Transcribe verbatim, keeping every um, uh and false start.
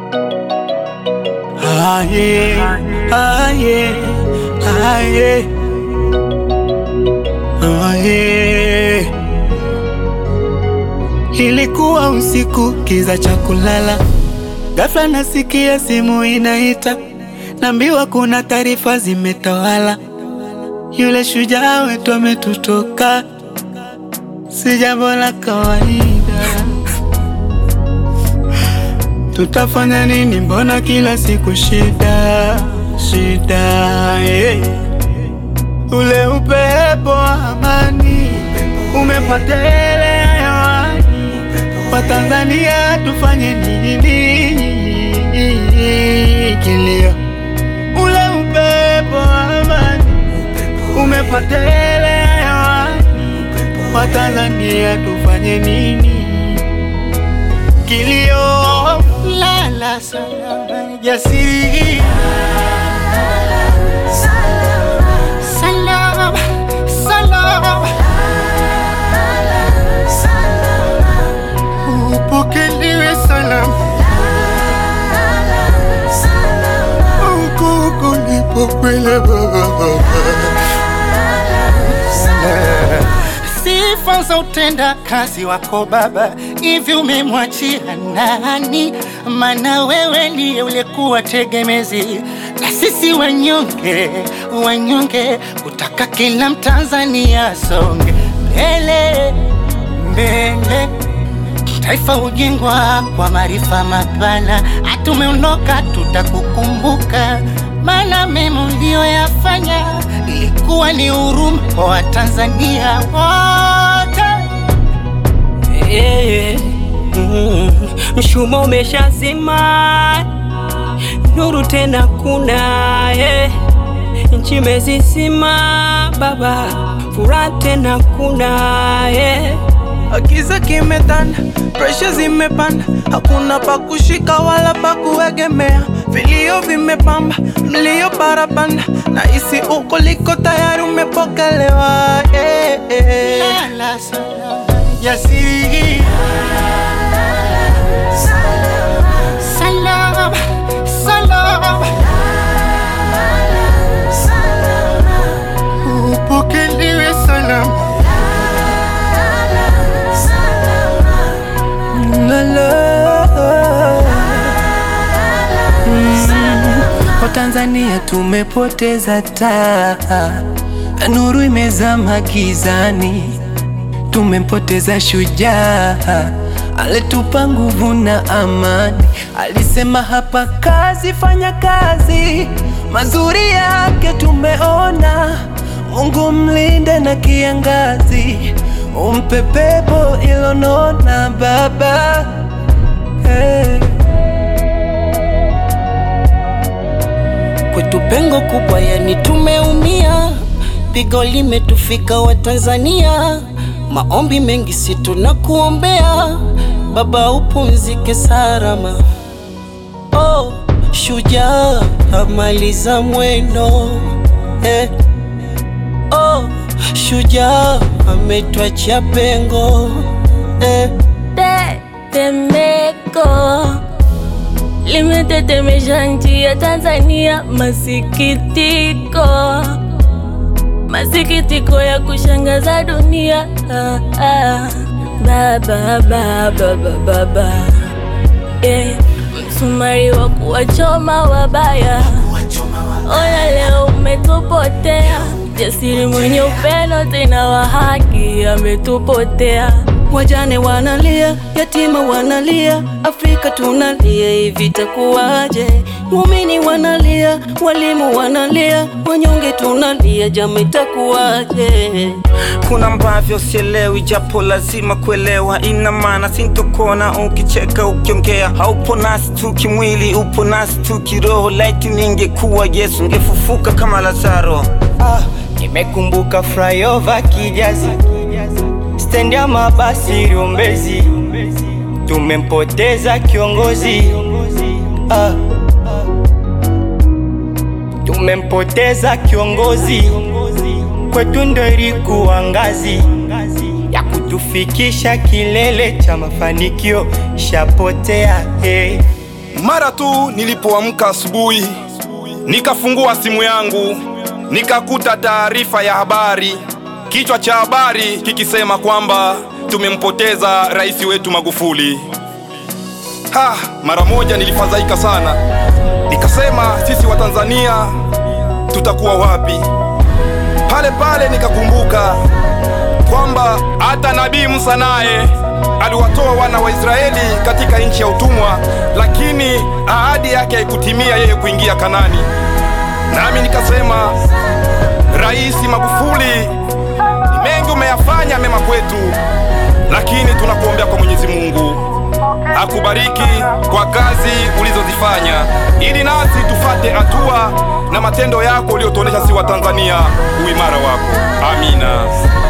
Ah yeah, ah yeah, ah yeah, ah yeah. Ilikuwa usiku kiza cha kulala, ghafla nasikia simu inaita, naambiwa kuna taarifa zimetawala, yule shujaa wetu ametutoka. Si jambo la kawaida. Tutafanya nini? Mbona kila siku shida shida, yeah. Ule upepo wa amani umepotelea hewani. Watanzania tufanye nini? Kilio. Ule upepo wa amani umepotelea hewani. Watanzania tufanye nini? Kilio. Lala salama jasiri, salama salama, upokelewe salama, uko ulipokwenda baba. Sifa za utenda kazi wako baba, hivi umemwachia nani? Maana wewe ndiye ulikuwa tegemezi na sisi wanyonge, wanyonge kutaka kila Mtanzania songe mbele mbele. Taifa ujengwa kwa maarifa mapana, atumeondoka tutakukumbuka, maana mema uliyoyafanya ilikuwa ni huruma kwa Watanzania wote. Yeah. Mm. Mshumaa umeshazima, nuru tena kuna, yeah. Nchi imezizima baba, furaha tena kuna, yeah. Giza kimetanda, pressure zimepanda, hakuna pa kushika wala pa kuegemea. Vilio vimepamba, mlio parapanda, na isi uko liko tayari umepokelewa, yeah, yeah. Lala salama jasiri, salama salama, upokelewe salama. Watanzania tumepoteza taa, nuru imezama gizani. Tumempoteza shujaa, alitupa nguvu na amani. Alisema hapa kazi, fanya kazi, mazuri yake tumeona. Mungu mlinde na kiangazi, umpe pepo ilonona baba, hey. Kwetu pengo kubwa, yani tumeumia, pigo limetufika Watanzania. Maombi mengi si tunakuombea, baba upumzike salama. Oh, shujaa amaliza mwendo, eh. Oh, shujaa ametuachia pengo, eh. Tetemeko limetetemesha nchi ya Tanzania. Masikitiko, masikitiko ya kushangaza dunia. ah, ah. Baba, baba, baba, baba, yeah. Msumari wa kuwachoma wabaya, ona leo umetupotea. Jasiri mwenye upendo tena wa haki ametupotea. Wajane wanalia, yatima wanalia, Afrika tunalia, hivi itakuwaje? Muumini wanalia, walimu wanalia, wanyonge tunalia, jamii itakuwaje? Kuna ambavyo sielewi, japo lazima kuelewa. Ina maana sintokona ukicheka ukiongea. Haupo nasi tu kimwili, upo nasi tu kiroho. Laiti ningekuwa Yesu, ngefufuka kama Lazaro. Ah, nimekumbuka flyover Kijazi, stendi ya mabasi Rumbezi. Tumempoteza kiongozi, ah. Tumempoteza kiongozi, kwetu ndo ilikuwa ngazi ya kutufikisha kilele cha mafanikio, shapotea, hey. Mara tu nilipoamka asubuhi, nikafungua simu yangu, nikakuta taarifa ya habari. Kichwa cha habari kikisema kwamba tumempoteza rais wetu Magufuli. Ha, mara moja nilifadhaika sana. Nikasema sisi wa Tanzania tutakuwa wapi? Pale pale nikakumbuka kwamba hata Nabii Musa naye aliwatoa wana wa Israeli katika nchi ya utumwa, lakini ahadi yake haikutimia yeye kuingia Kanani. Nami nikasema, Rais Magufuli, ni mengi umeyafanya mema kwetu, lakini tunakuombea kwa Mwenyezi Mungu akubariki kwa kazi ulizozifanya, ili nasi tufate hatua na matendo yako uliotuonesha si wa Tanzania uimara wako. Amina.